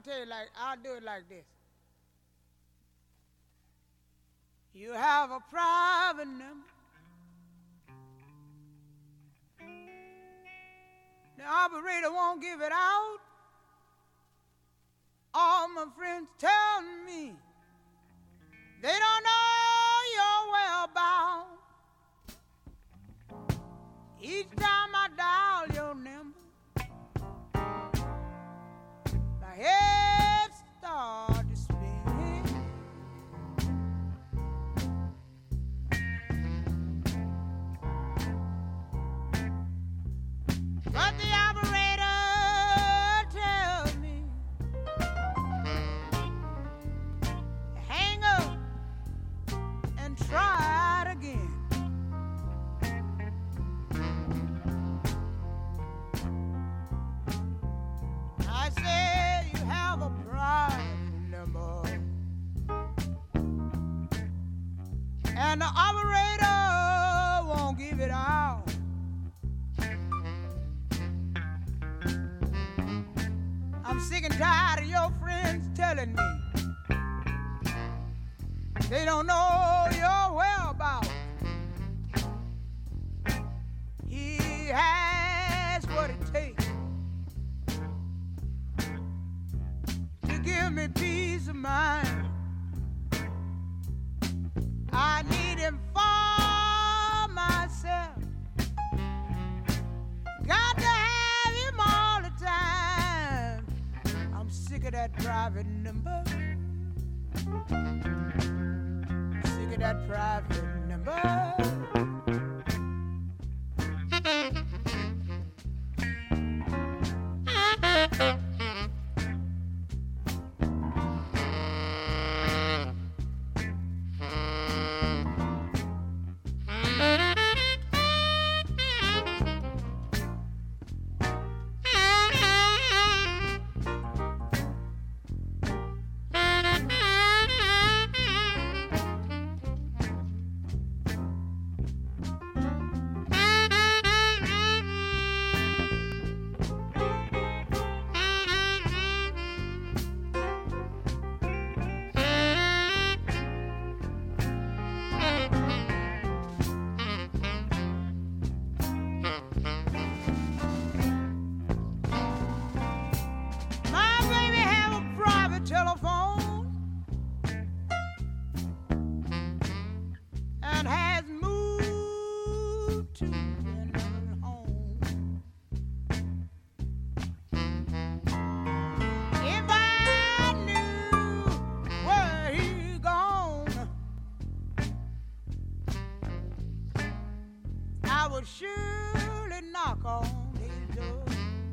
tell you like, I'll do it like this. You have a private number. The operator won't give it out. All my friends tell me they don't know your whereabouts. Each time I dial your number, my head starts to spin. But the operator tells me, hang up and try it again. I said you have a private number, and the operator won't give it out. I'm sick and tired of your friends telling me they don't know your whereabouts. He has what it takes to give me peace of mind. I need him for myself. Got to have him all the time. I'm sick of that private number. Sick of that private number. Surely knock on his door.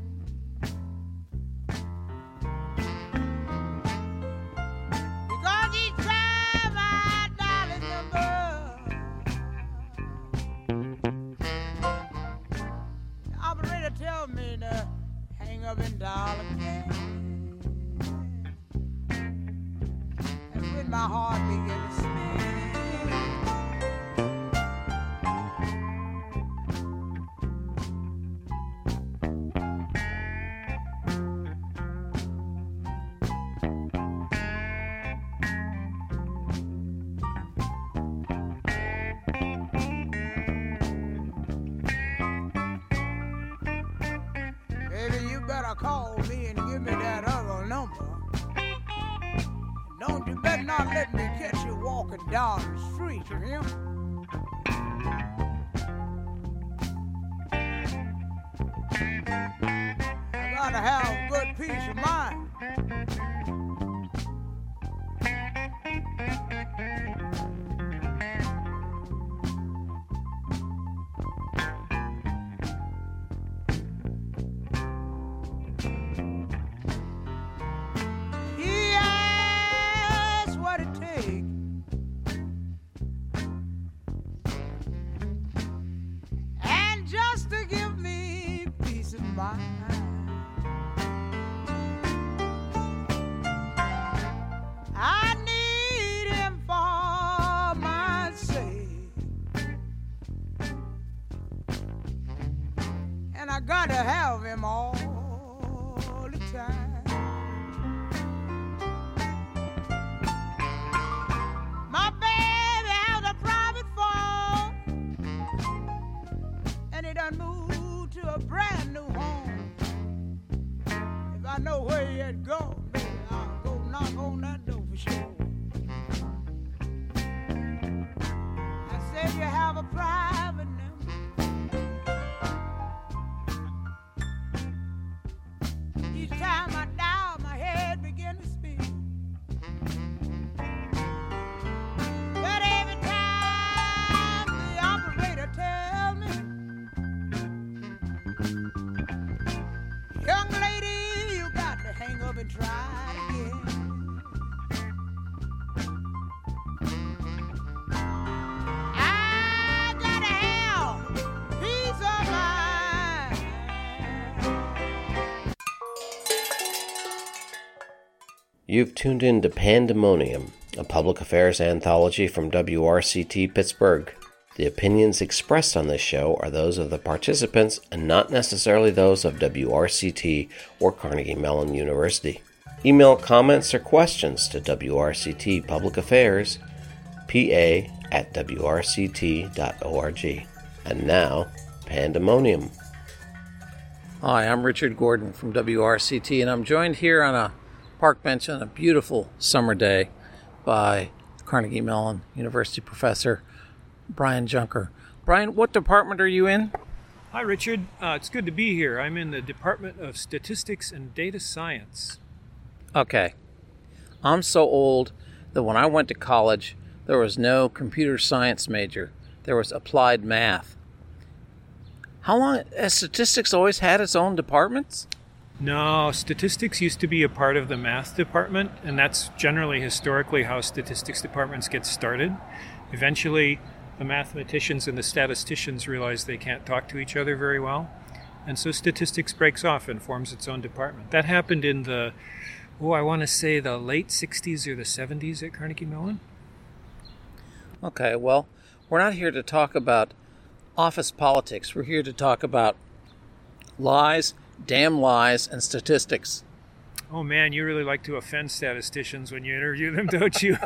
Because each time I dial his number, the operator tells me to hang up and dial again. And when my heart begins to spin, call me and give me that other number. Don't you better not let me catch you walking down the street, you hear? I gotta have good peace of mind. I need him for my sake, and I gotta have him all the time. I know where you had go, baby, I'll go knock on that door for sure. I said you have a private number. Each time I dial, my head begin to spin. But every time the operator tell me, young lady, you got to hang up and try it again. I gotta have peace of mind. You've tuned in to Pandemonium, a public affairs anthology from WRCT Pittsburgh. The opinions expressed on this show are those of the participants and not necessarily those of WRCT or Carnegie Mellon University. Email comments or questions to WRCT Public Affairs, pa@wrct.org. And now, Pandemonium. Hi, I'm Richard Gordon from WRCT, and I'm joined here on a park bench on a beautiful summer day by Carnegie Mellon University professor Brian Junker. Brian, what department are you in? Hi, Richard. It's good to be here. I'm in the Department of Statistics and Data Science. Okay. I'm so old that when I went to college, there was no computer science major. There was applied math. How long has statistics always had its own departments? No, statistics used to be a part of the math department, and that's generally historically how statistics departments get started. Eventually, the mathematicians and the statisticians realize they can't talk to each other very well, and so statistics breaks off and forms its own department. That happened in the, I want to say the late 60s or the 70s at Carnegie Mellon. Okay, well, we're not here to talk about office politics. We're here to talk about lies, damn lies, and statistics. Oh man, you really like to offend statisticians when you interview them, don't you?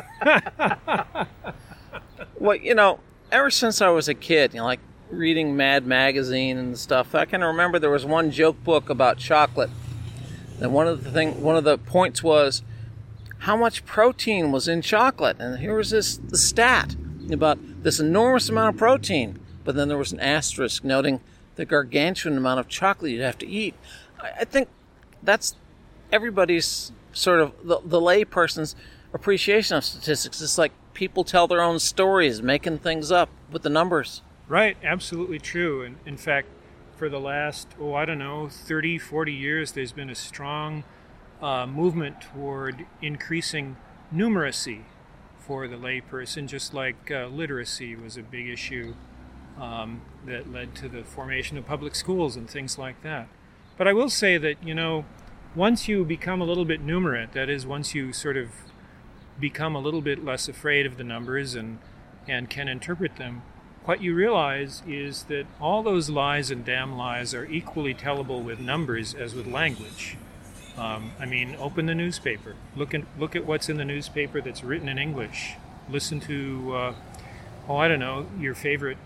Well, ever since I was a kid, like reading Mad Magazine and stuff, I can remember there was one joke book about chocolate. And one of the points was how much protein was in chocolate. And here was the stat about this enormous amount of protein. But then there was an asterisk noting the gargantuan amount of chocolate you'd have to eat. I think that's everybody's sort of the lay person's appreciation of statistics. It's like people tell their own stories, making things up with the numbers. Right, absolutely true. And in fact, for the last, 30, 40 years, there's been a strong movement toward increasing numeracy for the layperson, just like literacy was a big issue that led to the formation of public schools and things like that. But I will say that, once you become a little bit numerate, that is, once you sort of become a little bit less afraid of the numbers and can interpret them, what you realize is that all those lies and damn lies are equally tellable with numbers as with language. Open the newspaper. Look at what's in the newspaper that's written in English. Listen to, your favorite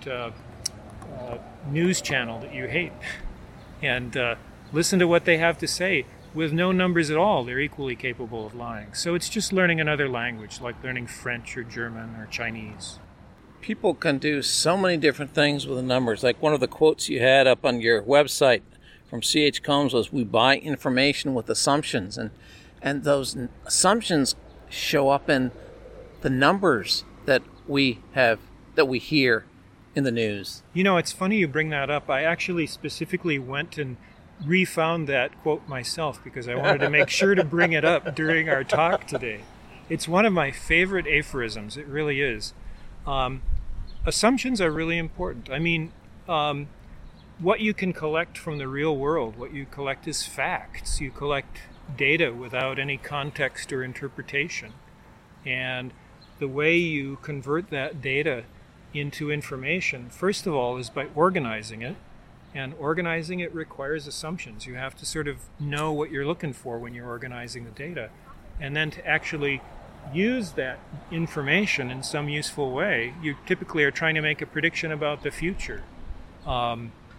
news channel that you hate. And listen to what they have to say. With no numbers at all, they're equally capable of lying. So it's just learning another language, like learning French or German or Chinese. People can do so many different things with the numbers. Like one of the quotes you had up on your website from C.H. Combs was, "We buy information with assumptions." And those assumptions show up in the numbers that we hear in the news. It's funny you bring that up. I actually specifically went and refound that quote myself because I wanted to make sure to bring it up during our talk today. It's one of my favorite aphorisms. It really is. Assumptions are really important. What you can collect from the real world, what you collect is facts. You collect data without any context or interpretation. And the way you convert that data into information, first of all, is by organizing it. And organizing it requires assumptions. You have to sort of know what you're looking for when you're organizing the data. And then to actually use that information in some useful way, you typically are trying to make a prediction about the future.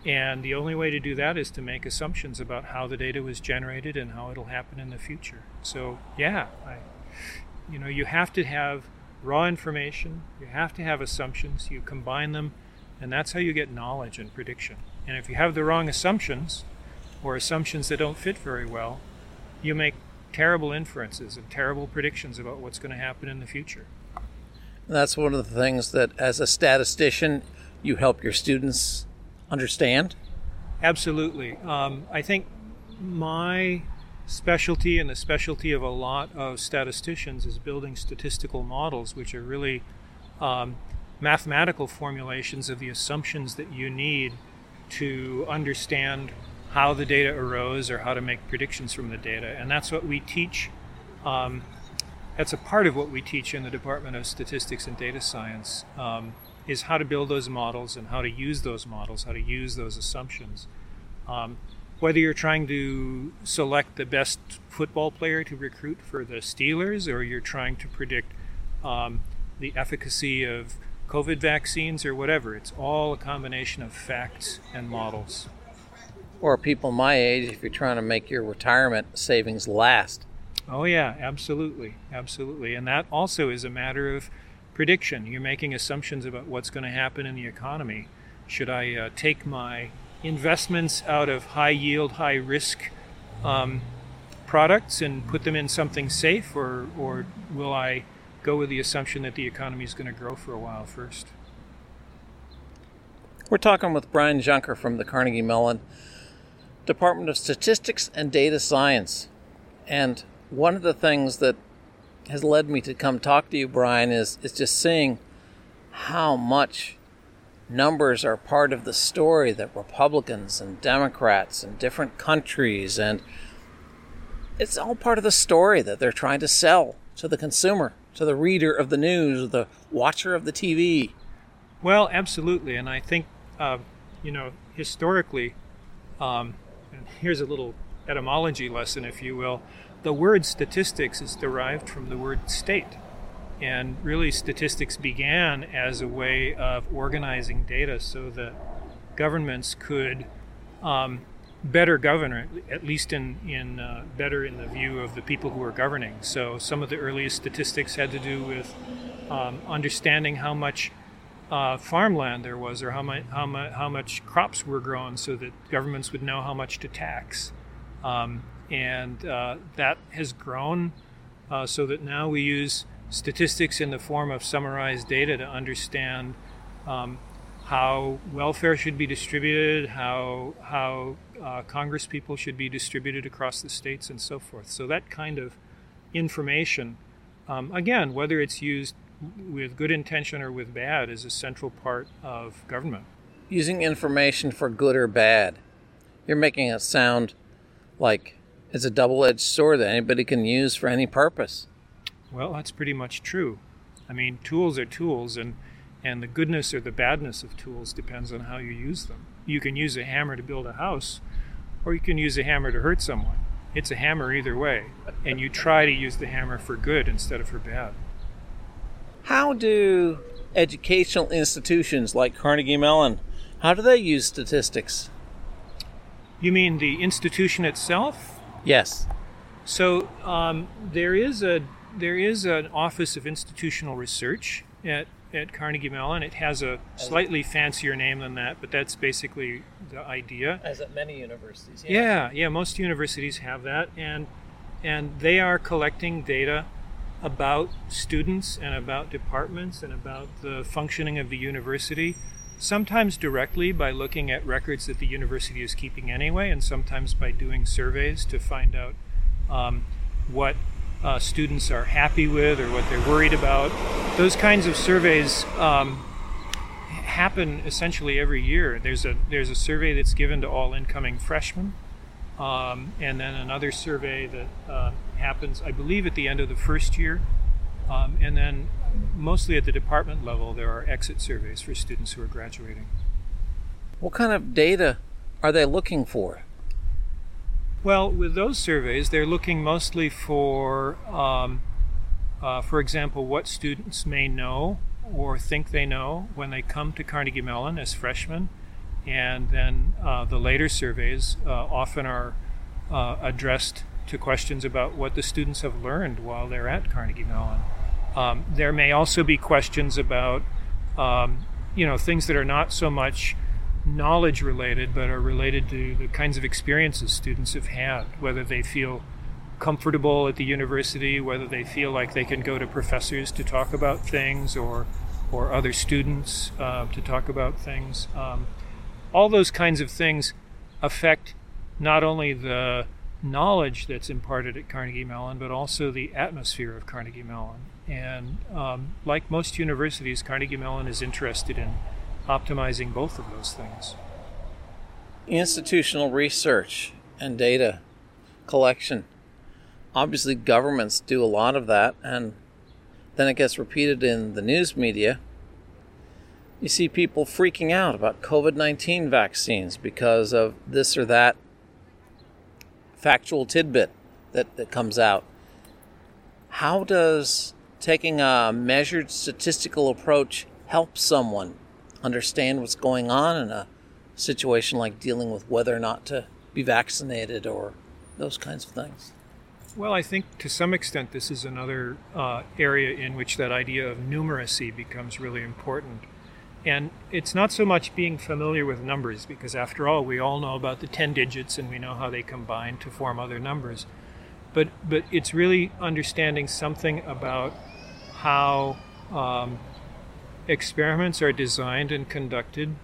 And the only way to do that is to make assumptions about how the data was generated and how it'll happen in the future. So yeah, you have to have raw information, you have to have assumptions, you combine them, and that's how you get knowledge and prediction. And if you have the wrong assumptions, or assumptions that don't fit very well, you make terrible inferences and terrible predictions about what's going to happen in the future. That's one of the things that, as a statistician, you help your students understand? Absolutely. I think my specialty and the specialty of a lot of statisticians is building statistical models, which are really mathematical formulations of the assumptions that you need to understand how the data arose or how to make predictions from the data. And that's what we teach. That's a part of what we teach in the Department of Statistics and Data Science, is how to build those models and how to use those models, how to use those assumptions. Whether you're trying to select the best football player to recruit for the Steelers, or you're trying to predict the efficacy of COVID vaccines or whatever, it's all a combination of facts and models. Or people my age, if you're trying to make your retirement savings last. Oh yeah, absolutely, absolutely. And that also is a matter of prediction. You're making assumptions about what's going to happen in the economy. Should I take my investments out of high yield, high risk products and put them in something safe, or will I go with the assumption that the economy is going to grow for a while first? We're talking with Brian Junker from the Carnegie Mellon Department of Statistics and Data Science. And one of the things that has led me to come talk to you, Brian, is just seeing how much numbers are part of the story that Republicans and Democrats and different countries, and it's all part of the story that they're trying to sell to the consumer, to the reader of the news, the watcher of the TV. Well, absolutely. And I think, historically, and here's a little etymology lesson, if you will, the word statistics is derived from the word state. And really, statistics began as a way of organizing data so that governments could better govern, at least better in the view of the people who were governing. So some of the earliest statistics had to do with understanding how much farmland there was, or how much crops were grown, so that governments would know how much to tax. And that has grown so that now we use statistics in the form of summarized data to understand how welfare should be distributed, how Congress people should be distributed across the states, and so forth. So that kind of information, again, whether it's used with good intention or with bad, is a central part of government. Using information for good or bad, you're making it sound like it's a double-edged sword that anybody can use for any purpose. Well, that's pretty much true. I mean, tools are tools, and the goodness or the badness of tools depends on how you use them. You can use a hammer to build a house, or you can use a hammer to hurt someone. It's a hammer either way, and you try to use the hammer for good instead of for bad. How do educational institutions like Carnegie Mellon, how do they use statistics? You mean the institution itself? Yes. So there is an Office of Institutional Research at Carnegie Mellon. It has a slightly fancier name than that, but that's basically the idea. As at many universities. Yeah, most universities have that, and they are collecting data about students and about departments and about the functioning of the university, sometimes directly by looking at records that the university is keeping anyway, and sometimes by doing surveys to find out what students are happy with or what they're worried about. Those kinds of surveys happen essentially every year. There's a survey that's given to all incoming freshmen, and then another survey that happens, I believe, at the end of the first year, and then mostly at the department level there are exit surveys for students who are graduating. What kind of data are they looking for? Well, with those surveys, they're looking mostly for example, what students may know or think they know when they come to Carnegie Mellon as freshmen, And then the later surveys often are addressed to questions about what the students have learned while they're at Carnegie Mellon. There may also be questions about things that are not so much knowledge related, but are related to the kinds of experiences students have had, whether they feel comfortable at the university, whether they feel like they can go to professors to talk about things, or other students to talk about things. All those kinds of things affect not only the knowledge that's imparted at Carnegie Mellon, but also the atmosphere of Carnegie Mellon. And like most universities, Carnegie Mellon is interested in optimizing both of those things. Institutional research and data collection. Obviously, governments do a lot of that, and then it gets repeated in the news media. You see people freaking out about COVID-19 vaccines because of this or that factual tidbit that comes out. How does taking a measured statistical approach help someone understand what's going on in a situation like dealing with whether or not to be vaccinated or those kinds of things? Well, I think to some extent this is another area in which that idea of numeracy becomes really important. And it's not so much being familiar with numbers, because after all, we all know about the 10 digits and we know how they combine to form other numbers. But it's really understanding something about how experiments are designed and conducted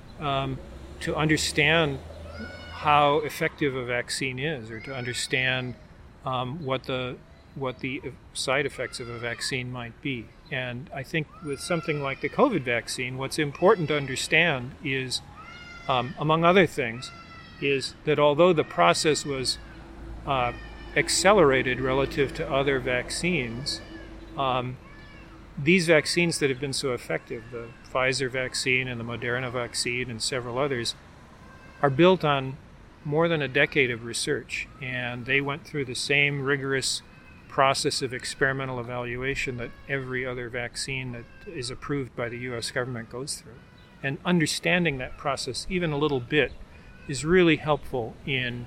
to understand how effective a vaccine is, or to understand what the side effects of a vaccine might be. And I think with something like the COVID vaccine, what's important to understand is, among other things, is that although the process was accelerated relative to other vaccines, these vaccines that have been so effective, the Pfizer vaccine and the Moderna vaccine and several others, are built on more than a decade of research, and they went through the same rigorous process of experimental evaluation that every other vaccine that is approved by the U.S. government goes through. And understanding that process even a little bit is really helpful in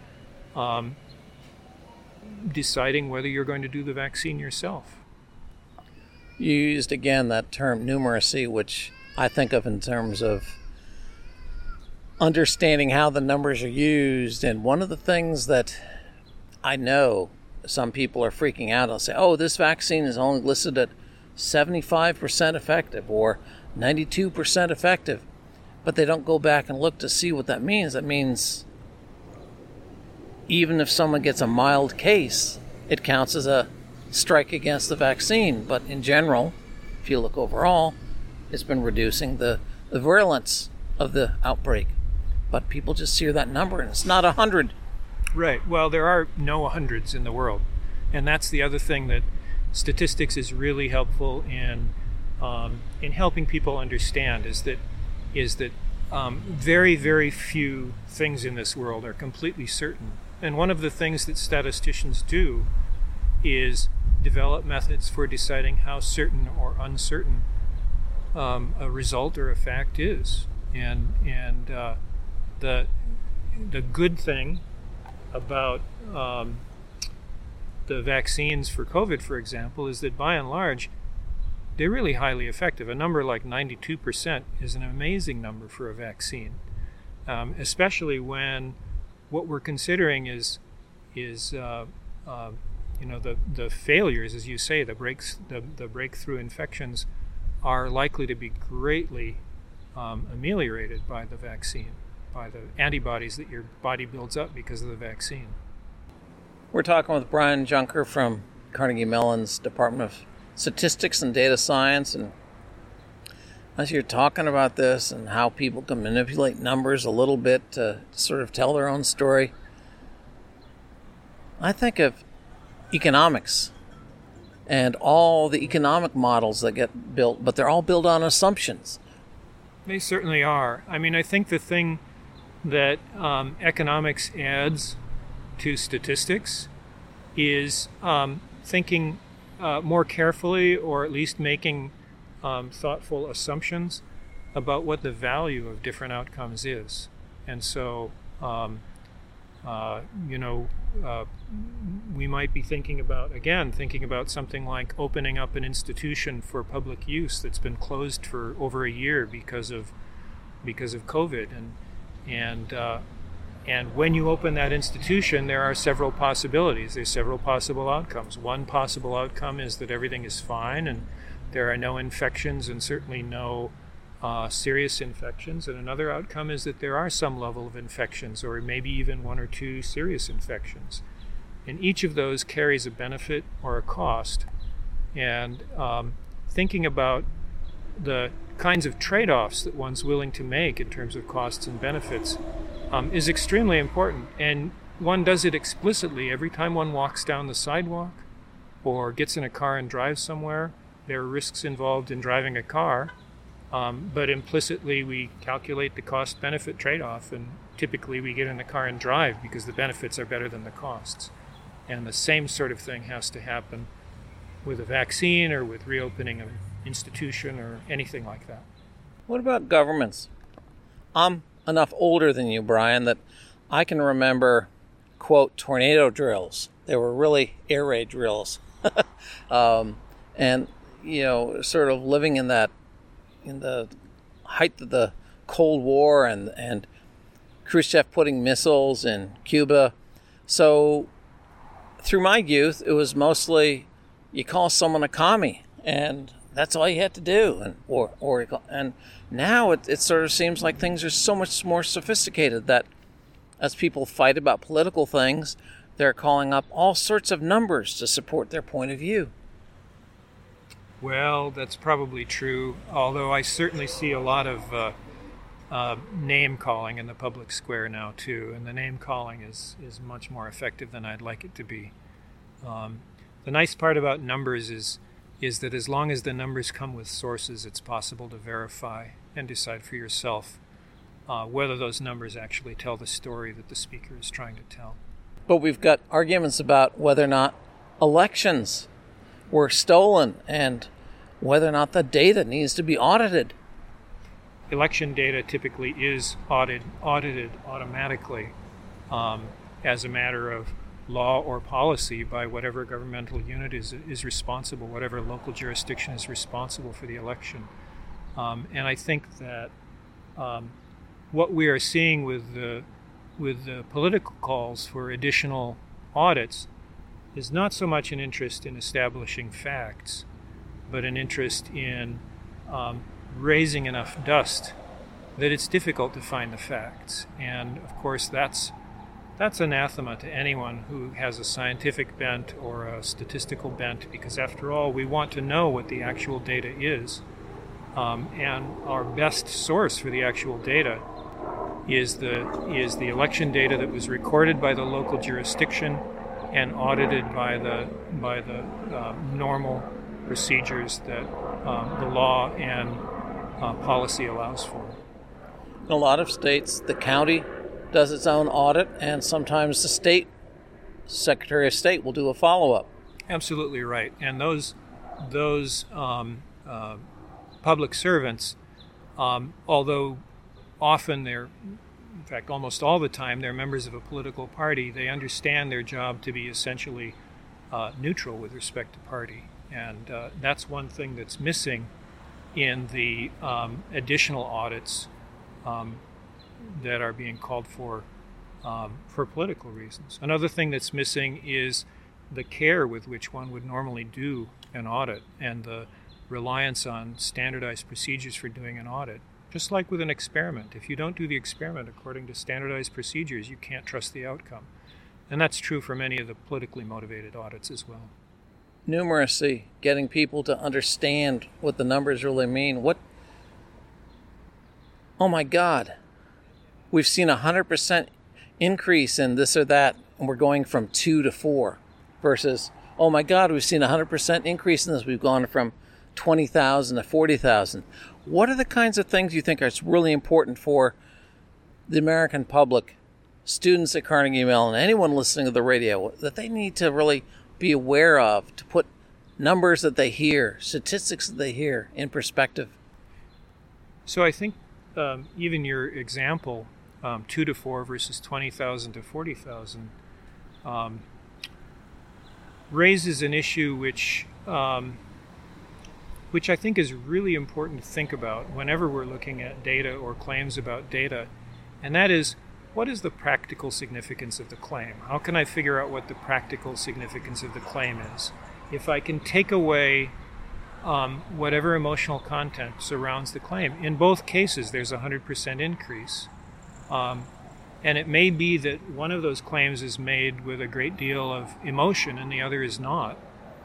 deciding whether you're going to do the vaccine yourself. You used again that term numeracy, which I think of in terms of understanding how the numbers are used. And one of the things that I know some people are freaking out and say, oh, this vaccine is only listed at 75% effective or 92% effective, but they don't go back and look to see what that means. That means even if someone gets a mild case, it counts as a strike against the vaccine. But in general, if you look overall, it's been reducing the virulence of the outbreak. But people just hear that number and it's not 100. Right. Well, there are no hundreds in the world. And that's the other thing that statistics is really helpful in helping people understand, is that very, very few things in this world are completely certain. And one of the things that statisticians do is develop methods for deciding how certain or uncertain a result or a fact is. And the good thing about the vaccines for COVID, for example, is that by and large, they're really highly effective. A number like 92% is an amazing number for a vaccine, especially when what we're considering is the failures, as you say, the breakthrough infections are likely to be greatly ameliorated by the vaccine, by the antibodies that your body builds up because of the vaccine. We're talking with Brian Junker from Carnegie Mellon's Department of Statistics and Data Science, and as you're talking about this and how people can manipulate numbers a little bit to sort of tell their own story, I think of economics and all the economic models that get built, but they're all built on assumptions. They certainly are. I mean, I think the thing that economics adds to statistics is thinking more carefully, or at least making thoughtful assumptions about what the value of different outcomes is. And so, we might be thinking about something like opening up an institution for public use that's been closed for over a year because of COVID. And when you open that institution, there are several possibilities. There's several possible outcomes. One possible outcome is that everything is fine and there are no infections, and certainly no serious infections. And another outcome is that there are some level of infections, or maybe even one or two serious infections. And each of those carries a benefit or a cost. And thinking about the kinds of trade-offs that one's willing to make in terms of costs and benefits is extremely important. And one does it explicitly every time one walks down the sidewalk or gets in a car and drives somewhere. There are risks involved in driving a car, but implicitly we calculate the cost-benefit trade-off, and typically we get in the car and drive because the benefits are better than the costs. And the same sort of thing has to happen with a vaccine or with reopening an institution or anything like that. What about governments? I'm enough older than you, Brian, that I can remember, quote, tornado drills. They were really air raid drills. And, sort of living in the height of the Cold War and Khrushchev putting missiles in Cuba. So through my youth, it was mostly you call someone a commie, and that's all you had to do. And now it sort of seems like things are so much more sophisticated that as people fight about political things, they're calling up all sorts of numbers to support their point of view. Well, that's probably true, although I certainly see a lot of name-calling in the public square now, too, and the name-calling is much more effective than I'd like it to be. The nice part about numbers is that as long as the numbers come with sources, it's possible to verify and decide for yourself whether those numbers actually tell the story that the speaker is trying to tell. But we've got arguments about whether or not elections were stolen and whether or not the data needs to be audited. Election data typically is audited automatically as a matter of law or policy by whatever governmental unit is responsible, whatever local jurisdiction is responsible for the election. And I think that what we are seeing with the political calls for additional audits is not so much an interest in establishing facts, but an interest in raising enough dust that it's difficult to find the facts. And of course, that's anathema to anyone who has a scientific bent or a statistical bent, because after all, we want to know what the actual data is. And our best source for the actual data is the election data that was recorded by the local jurisdiction and audited by the normal procedures that the law and policy allows for. In a lot of states, the county does its own audit, and sometimes the state Secretary of State will do a follow-up. Absolutely right. And those public servants, although often in fact almost all the time, they're members of a political party, they understand their job to be essentially neutral with respect to party. And that's one thing that's missing in the additional audits that are being called for political reasons. Another thing that's missing is the care with which one would normally do an audit and the reliance on standardized procedures for doing an audit. Just like with an experiment, if you don't do the experiment according to standardized procedures, you can't trust the outcome. And that's true for many of the politically motivated audits as well. Numeracy, getting people to understand what the numbers really mean. Oh my God, we've seen 100% increase in this or that, and we're going from 2 to 4, versus, oh my God, we've seen 100% increase in this, we've gone from 20,000 to 40,000. What are the kinds of things you think are really important for the American public, students at Carnegie Mellon, anyone listening to the radio, that they need to really be aware of to put numbers that they hear, statistics that they hear in perspective? So I think even your example 2 to 4 versus 20,000 to 40,000, raises an issue which I think is really important to think about whenever we're looking at data or claims about data, and that is, what is the practical significance of the claim? How can I figure out what the practical significance of the claim is? If I can take away whatever emotional content surrounds the claim, in both cases there's a 100% increase. And it may be that one of those claims is made with a great deal of emotion and the other is not.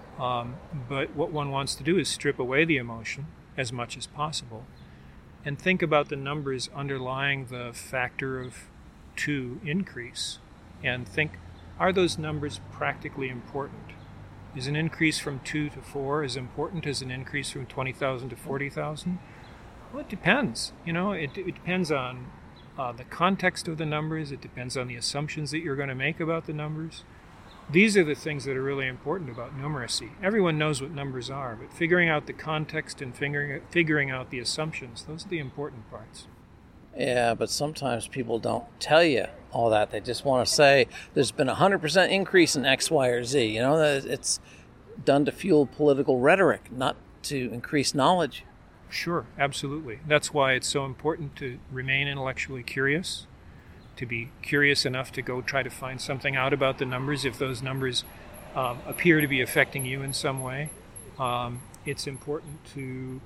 But what one wants to do is strip away the emotion as much as possible and think about the numbers underlying the factor of 2 increase and think, are those numbers practically important? Is an increase from 2 to 4 as important as an increase from 20,000 to 40,000? Well, it depends. It depends on the context of the numbers. It depends on the assumptions that you're going to make about the numbers. These are the things that are really important about numeracy. Everyone knows what numbers are, but figuring out the context and figuring out the assumptions, those are the important parts. Yeah, but sometimes people don't tell you all that. They just want to say there's been a 100% increase in X, Y, or Z. It's done to fuel political rhetoric, not to increase knowledge. Sure, absolutely. That's why it's so important to remain intellectually curious, to be curious enough to go try to find something out about the numbers if those numbers appear to be affecting you in some way. It's important to,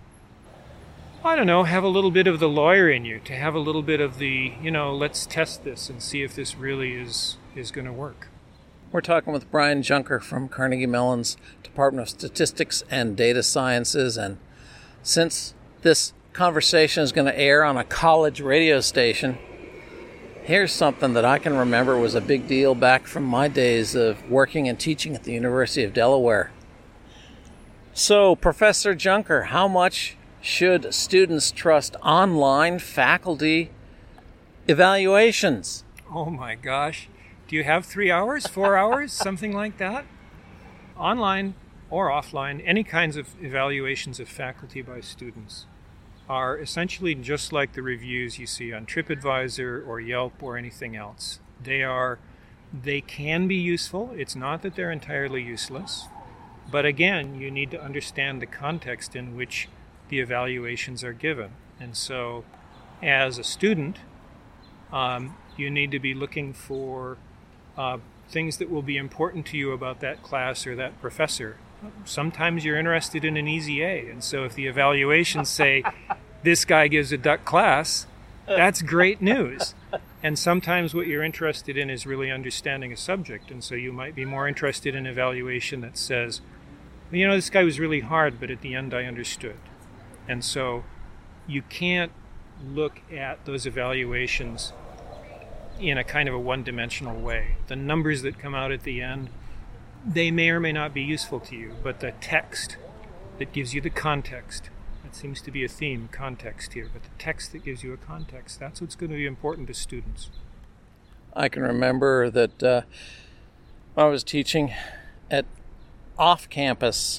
have a little bit of the lawyer in you, to have a little bit of the, let's test this and see if this really is going to work. We're talking with Brian Junker from Carnegie Mellon's Department of Statistics and Data Sciences, and since this conversation is going to air on a college radio station, here's something that I can remember was a big deal back from my days of working and teaching at the University of Delaware. So, Professor Junker, how much should students trust online faculty evaluations? Oh my gosh. Do you have 3 hours, 4 hours, something like that? Online or offline, any kinds of evaluations of faculty by students are essentially just like the reviews you see on TripAdvisor or Yelp or anything else. They can be useful. It's not that they're entirely useless. But again, you need to understand the context in which the evaluations are given. And so, as a student, you need to be looking for things that will be important to you about that class or that professor. Sometimes you're interested in an easy A, and so if the evaluations say, this guy gives a duck class, that's great news. And sometimes what you're interested in is really understanding a subject, and so you might be more interested in an evaluation that says, this guy was really hard, but at the end I understood. And so you can't look at those evaluations in a kind of a one-dimensional way. The numbers that come out at the end, they may or may not be useful to you, but the text that gives you the context, that seems to be a theme, context here, but the text that gives you a context, that's what's going to be important to students. I can remember that when I was teaching at off-campus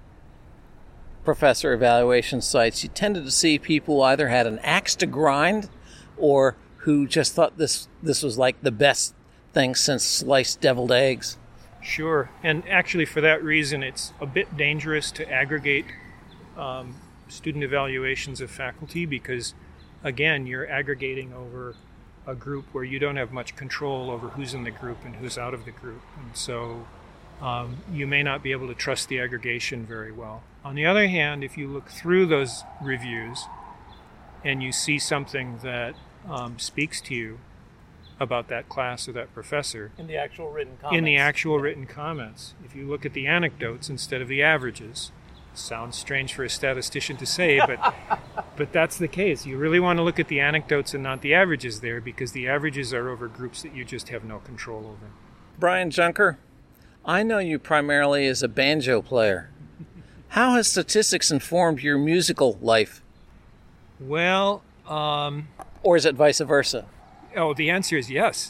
professor evaluation sites, you tended to see people who either had an axe to grind or who just thought this was like the best thing since sliced deviled eggs. Sure, and actually for that reason it's a bit dangerous to aggregate student evaluations of faculty because, again, you're aggregating over a group where you don't have much control over who's in the group and who's out of the group. And so you may not be able to trust the aggregation very well. On the other hand, if you look through those reviews and you see something that speaks to you about that class or that professor. In the actual written comments. If you look at the anecdotes instead of the averages. Sounds strange for a statistician to say, but that's the case. You really want to look at the anecdotes and not the averages there, because the averages are over groups that you just have no control over. Brian Junker, I know you primarily as a banjo player. How has statistics informed your musical life? Well, or is it vice versa? Oh, the answer is yes.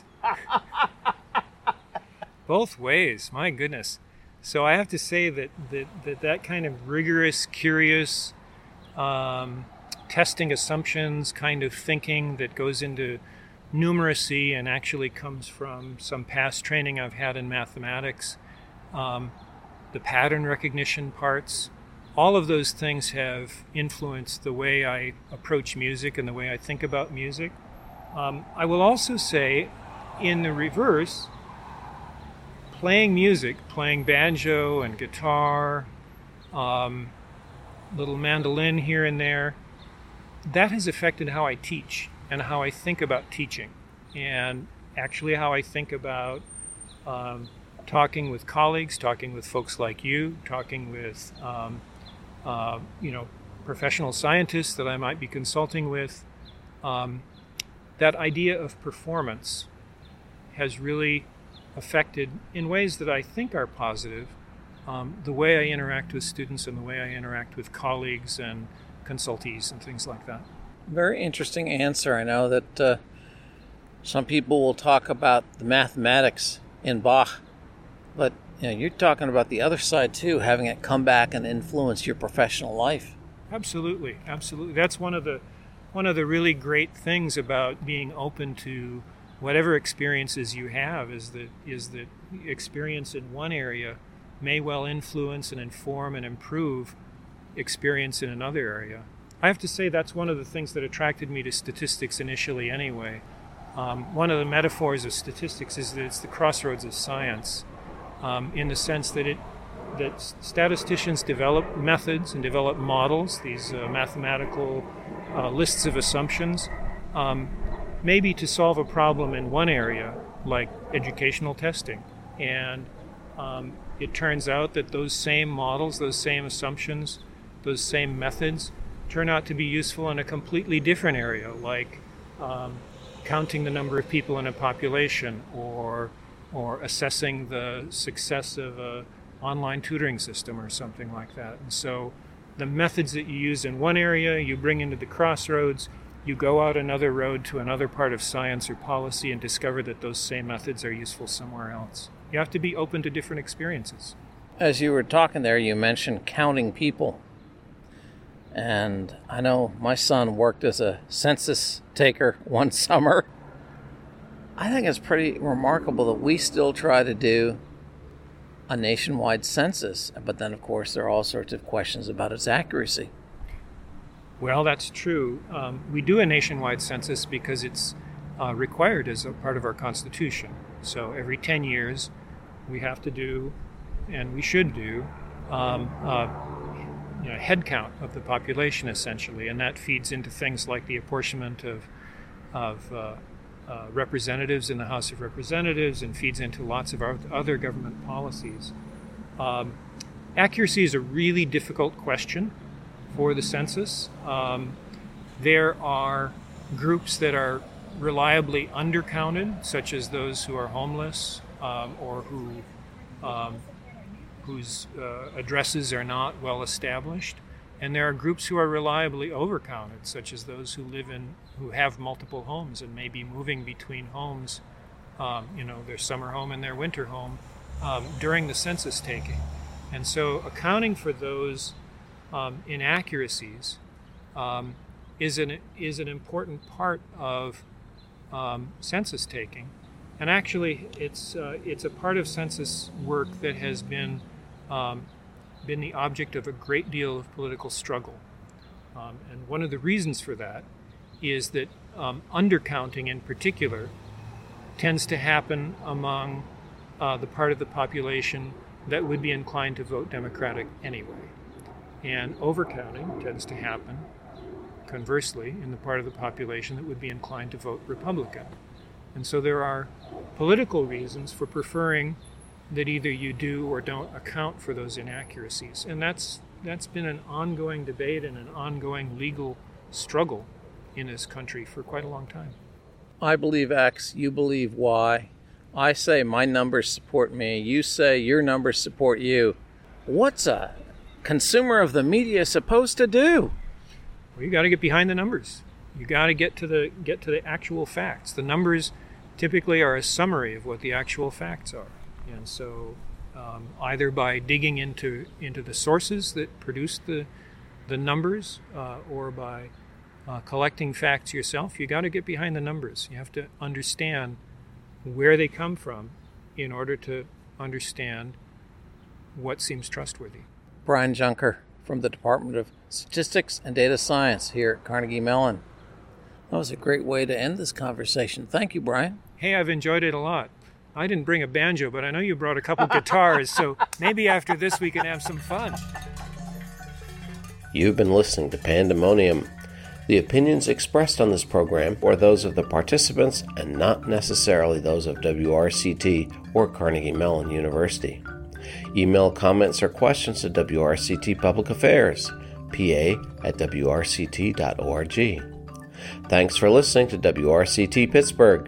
Both ways, my goodness. So I have to say that kind of rigorous, curious, testing assumptions kind of thinking that goes into numeracy and actually comes from some past training I've had in mathematics. The pattern recognition parts, all of those things have influenced the way I approach music and the way I think about music. I will also say, in the reverse, playing music, playing banjo and guitar, little mandolin here and there, that has affected how I teach and how I think about teaching, and actually how I think about talking with colleagues, talking with folks like you, talking with professional scientists that I might be consulting with. That idea of performance has really affected, in ways that I think are positive, the way I interact with students and the way I interact with colleagues and consultees and things like that. Very interesting answer. I know that some people will talk about the mathematics in Bach, but you're talking about the other side too, having it come back and influence your professional life. Absolutely, absolutely. That's one of the really great things about being open to whatever experiences you have, is that experience in one area may well influence and inform and improve experience in another area. I have to say that's one of the things that attracted me to statistics initially anyway. One of the metaphors of statistics is that it's the crossroads of science, in the sense that statisticians develop methods and develop models, these mathematical lists of assumptions, maybe to solve a problem in one area, like educational testing. And it turns out that those same models, those same assumptions, those same methods turn out to be useful in a completely different area, like counting the number of people in a population, or assessing the success of an online tutoring system or something like that. And so the methods that you use in one area, you bring into the crossroads, you go out another road to another part of science or policy and discover that those same methods are useful somewhere else. You have to be open to different experiences. As you were talking there, you mentioned counting people. And I know my son worked as a census taker one summer. I think it's pretty remarkable that we still try to do a nationwide census, but then of course there are all sorts of questions about its accuracy. Well, that's true. We do a nationwide census because it's required as a part of our Constitution. So every 10 years we have to do, and we should do, head count of the population, essentially, and that feeds into things like the apportionment of representatives in the House of Representatives, and feeds into lots of other government policies. Accuracy is a really difficult question for the census. There are groups that are reliably undercounted, such as those who are homeless or whose addresses are not well established, and there are groups who are reliably overcounted, such as those who have multiple homes and may be moving between homes, their summer home and their winter home, during the census taking. And so accounting for those inaccuracies is an important part of census taking. And actually, it's a part of census work that has been the object of a great deal of political struggle. And one of the reasons for that is that undercounting in particular tends to happen among the part of the population that would be inclined to vote Democratic anyway. And overcounting tends to happen, conversely, in the part of the population that would be inclined to vote Republican. And so there are political reasons for preferring that either you do or don't account for those inaccuracies. And that's been an ongoing debate and an ongoing legal struggle in this country for quite a long time. I believe X, you believe Y. I say my numbers support me. You say your numbers support you. What's a consumer of the media supposed to do? Well, you got to get behind the numbers. You got to get to the actual facts. The numbers typically are a summary of what the actual facts are. And so either by digging into the sources that produce the numbers, or by collecting facts yourself, you got to get behind the numbers. You have to understand where they come from in order to understand what seems trustworthy. Brian Junker from the Department of Statistics and Data Science here at Carnegie Mellon. That was a great way to end this conversation. Thank you, Brian. Hey, I've enjoyed it a lot. I didn't bring a banjo, but I know you brought a couple guitars, so maybe after this we can have some fun. You've been listening to Pandemonium. The opinions expressed on this program are those of the participants and not necessarily those of WRCT or Carnegie Mellon University. Email comments or questions to WRCT Public Affairs, pa@wrct.org. Thanks for listening to WRCT Pittsburgh.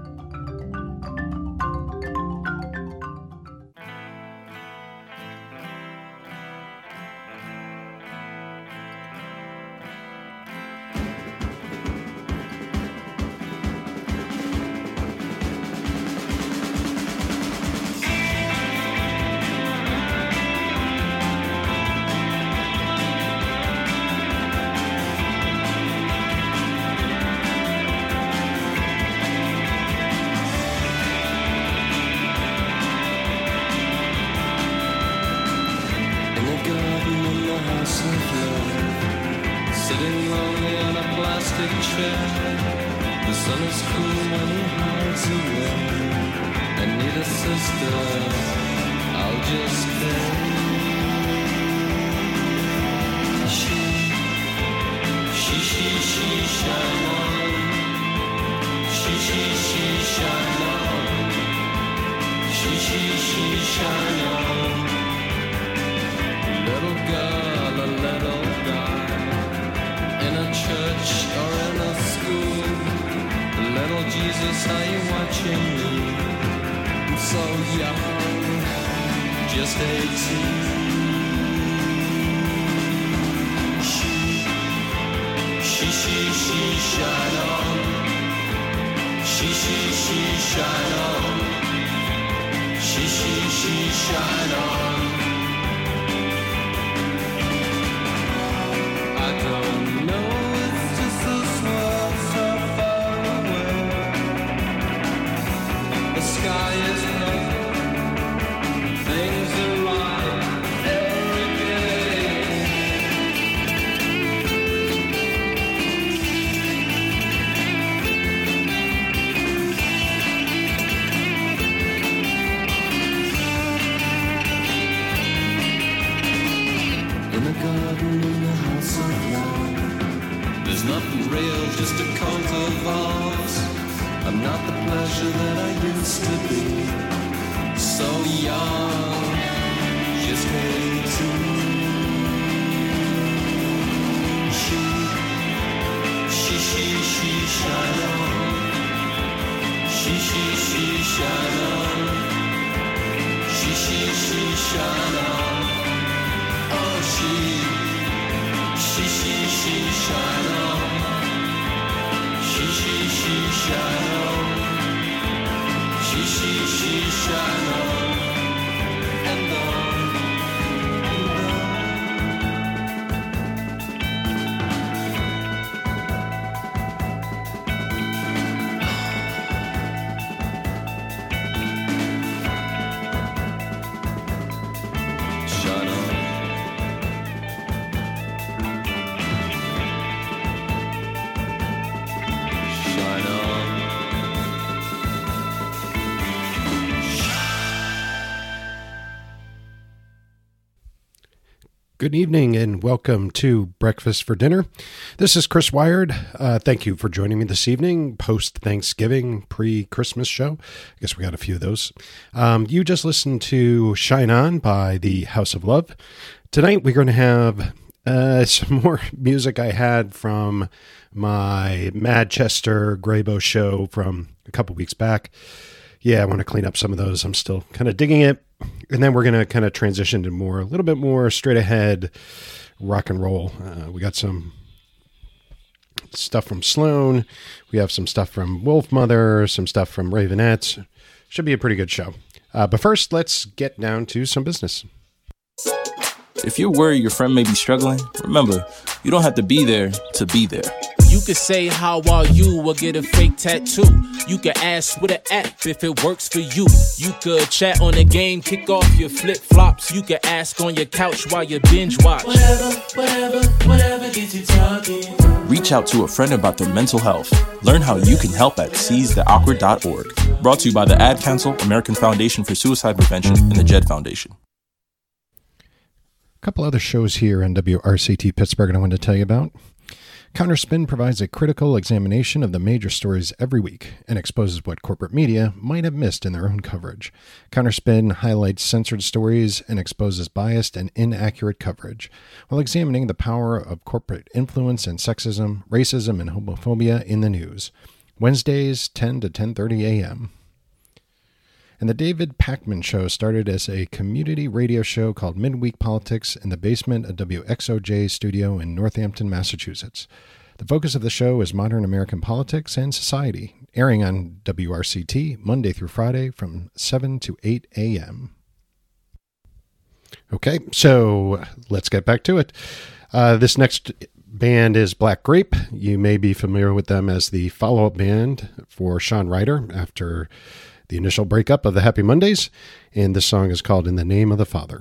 Sitting lonely on a plastic chair. The sun is cool when he hides away. I need a sister, I'll just stay. She, shine on. She, shine on. She, shine on. Little girl, a little guy. In a church or in a school. Little Jesus, are you watching me? I'm so young, just 18. She shine on. She shine on. She shine on. I don't know, it's just this world so far away. The sky is blue, things are right every day. In a garden in the house of love, there's nothing real, just a coat of arms. I'm not the pleasure that I used to be. So young, just 18. She shine on. She shine on. She shine on. Oh, she shine on. She shine on. She shine on. And on. Shine on. Shine on. Good evening and welcome to Breakfast for Dinner. This is Chris Wired. Thank you for joining me this evening, post-Thanksgiving, pre-Christmas show. I guess we got a few of those. You just listened to Shine On by the House of Love. Tonight we're going to have some more music I had from my Manchester Graybo show from a couple weeks back. Yeah, I want to clean up some of those. I'm still kind of digging it. And then we're going to kind of transition to a little bit more straight ahead rock and roll. We got some stuff from Sloan. We have some stuff from Wolfmother, some stuff from Ravenettes. Should be a pretty good show. But first, let's get down to some business. If you're worried your friend may be struggling, remember, you don't have to be there to be there. You could say how are you or get a fake tattoo. You could ask with an app if it works for you. You could chat on the game, kick off your flip-flops. You could ask on your couch while you binge watch. Whatever gets you talking. Reach out to a friend about their mental health. Learn how you can help at seizetheawkward.org. Brought to you by the Ad Council, American Foundation for Suicide Prevention, and the JED Foundation. A couple other shows here on WRCT Pittsburgh I wanted to tell you about. Counterspin provides a critical examination of the major stories every week and exposes what corporate media might have missed in their own coverage. Counterspin highlights censored stories and exposes biased and inaccurate coverage, while examining the power of corporate influence and sexism, racism, and homophobia in the news. Wednesdays, 10 to 10:30 a.m. And the David Pakman Show started as a community radio show called Midweek Politics in the basement of WXOJ studio in Northampton, Massachusetts. The focus of the show is modern American politics and society, airing on WRCT Monday through Friday from 7 to 8 a.m. Okay, so let's get back to it. This next band is Black Grape. You may be familiar with them as the follow-up band for Shawn Ryder after the initial breakup of the Happy Mondays, and this song is called In the Name of the Father.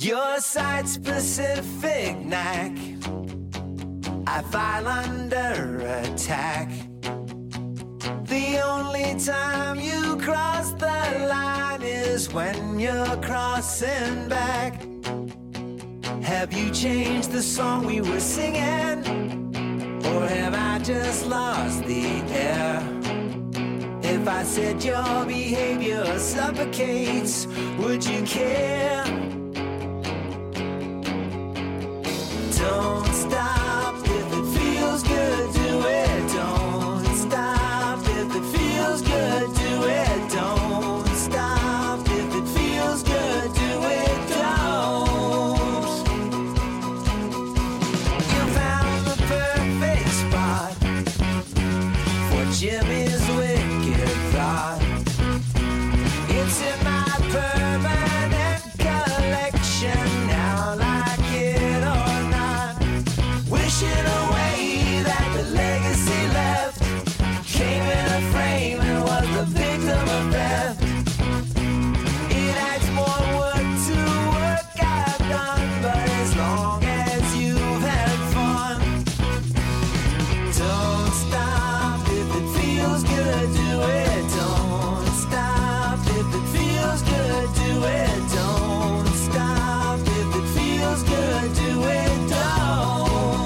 Your site-specific knack, I file under attack. The only time you cross the line is when you're crossing back. Have you changed the song we were singing? Or have I just lost the air? If I said your behavior suffocates, would you care? Don't stop if it feels good, do it. Don't stop if it feels good, do it. Don't stop if it feels good, do it. Don't. You found the perfect spot for Jimmy's wicked thought. It's in my permanent collection now, like it or not. Wishing away that the legacy left came in a frame and was the victim of theft. It adds more work to work I've done, but as long as you've had fun, don't stop if it feels good, do it. Don't stop if it feels good, do it. Don't stop if it feels good, do it. Don't.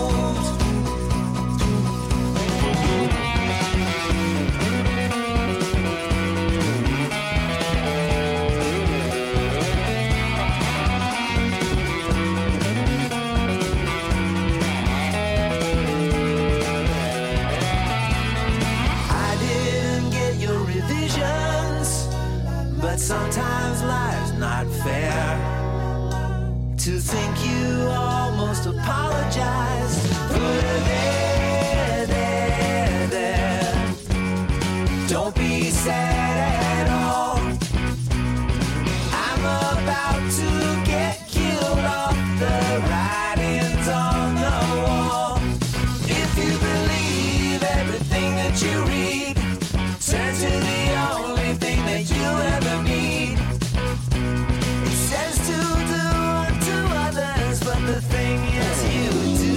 I didn't get your revisions, but sometimes life's not fair. To think you almost apologized for there. Don't be sad at all. I'm about to get killed off the writings on the wall. If you believe everything that you read, turn to the only thing that you ever need. It says to do unto others, but the thing is you do.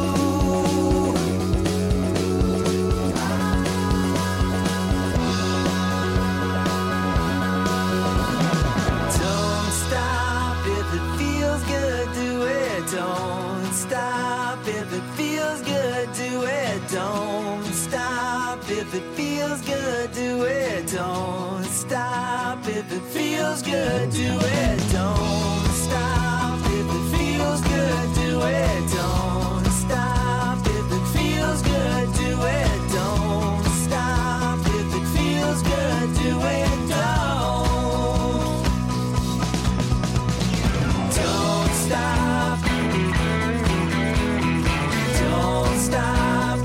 Don't stop if it feels good, do it. Don't stop if it feels good, do it. Don't stop if it feels good, do it. Don't stop if it feels good, do it. Don't stop if it feels good, do it. Don't stop if it feels good, do it. Don't stop if it feels good, do it. Don't stop. Don't stop.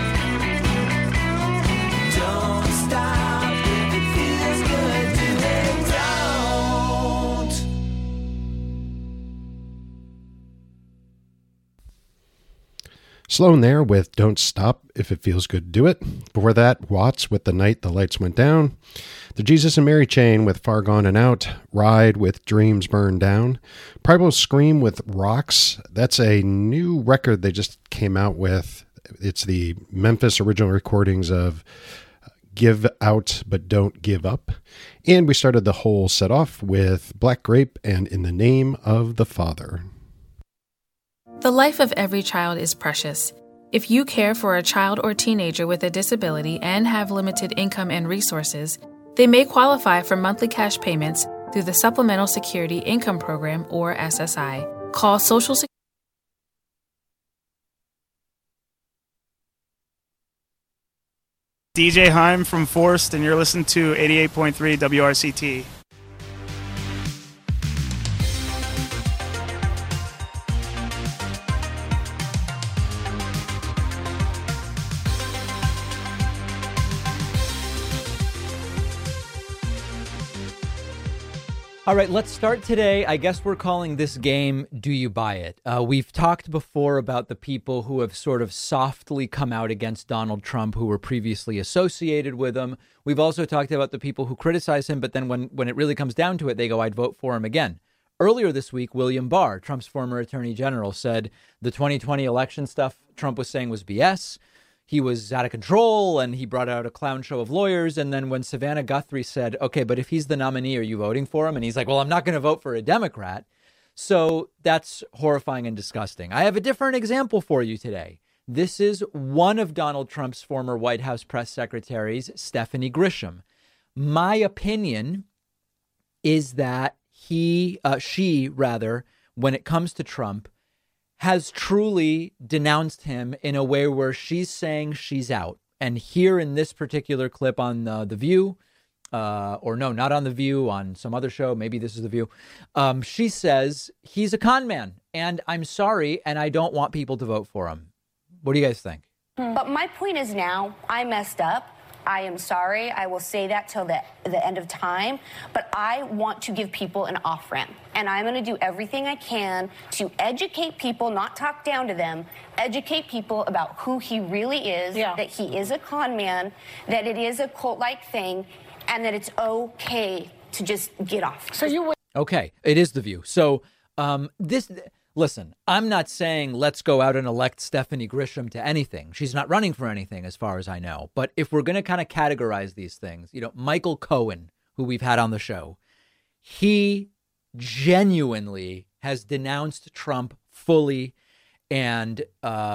Don't stop if it feels good, do it. Don't. Sloan there with Don't Stop If It Feels Good, Do It. Before that, Watts with The Night the Lights Went Down. The Jesus and Mary Chain with Far Gone and Out. Ride with Dreams Burned Down. Primal Scream with Rocks. That's a new record they just came out with. It's the Memphis original recordings of Give Out But Don't Give Up. And we started the whole set off with Black Grape and In the Name of the Father. The life of every child is precious. If you care for a child or teenager with a disability and have limited income and resources, they may qualify for monthly cash payments through the Supplemental Security Income Program, or SSI. Call Social Security. DJ Heim from Forced, and you're listening to 88.3 WRCT. All right, let's start today. I guess we're calling this game, Do You Buy It? We've talked before about the people who have sort of softly come out against Donald Trump, who were previously associated with him. We've also talked about the people who criticize him, but then when it really comes down to it, they go, I'd vote for him again. Earlier this week, William Barr, Trump's former attorney general, said the 2020 election stuff Trump was saying was BS. He was out of control and he brought out a clown show of lawyers. And then when Savannah Guthrie said, OK, but if he's the nominee, are you voting for him? And he's like, well, I'm not going to vote for a Democrat. So that's horrifying and disgusting. I have a different example for you today. This is one of Donald Trump's former White House press secretaries, Stephanie Grisham. My opinion is that she, when it comes to Trump, has truly denounced him in a way where she's saying she's out. And here in this particular clip on The View, or no, not on The View, on some other show, maybe this is The View, she says he's a con man and I'm sorry and I don't want people to vote for him. What do you guys think? But my point is now I messed up. I am sorry. I will say that till the end of time. But I want to give people an off-ramp. And I'm going to do everything I can to educate people, not talk down to them, educate people about who he really is, that he is a con man, that it is a cult-like thing, and that it's okay to just get off. So you would. Okay, it is The View. So listen, I'm not saying let's go out and elect Stephanie Grisham to anything. She's not running for anything as far as I know. But if we're going to kind of categorize these things, Michael Cohen, who we've had on the show, he genuinely has denounced Trump fully and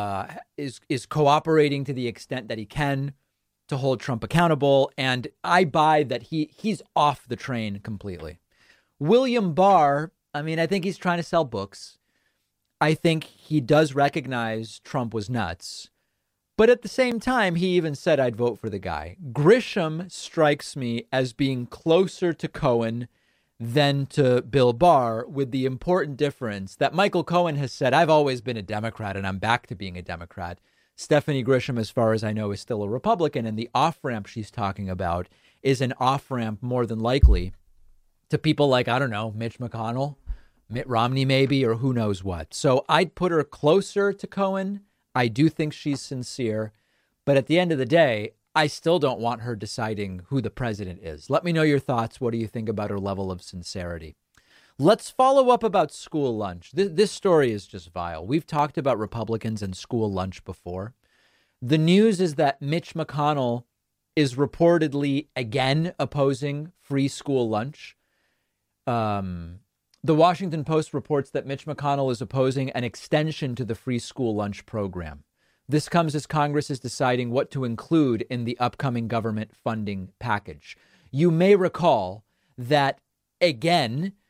is cooperating to the extent that he can to hold Trump accountable. And I buy that he's off the train completely. William Barr, I think he's trying to sell books. I think he does recognize Trump was nuts. But at the same time, he even said I'd vote for the guy. Grisham strikes me as being closer to Cohen than to Bill Barr, with the important difference that Michael Cohen has said, I've always been a Democrat and I'm back to being a Democrat. Stephanie Grisham, as far as I know, is still a Republican. And the off-ramp she's talking about is an off-ramp more than likely to people like, I don't know, Mitch McConnell, Mitt Romney maybe, or who knows what. So I'd put her closer to Cohen. I do think she's sincere. But at the end of the day, I still don't want her deciding who the president is. Let me know your thoughts. What do you think about her level of sincerity? Let's follow up about school lunch. This story is just vile. We've talked about Republicans and school lunch before. The news is that Mitch McConnell is reportedly again opposing free school lunch. The Washington Post reports that Mitch McConnell is opposing an extension to the free school lunch program. This comes as Congress is deciding what to include in the upcoming government funding package. You may recall that, again,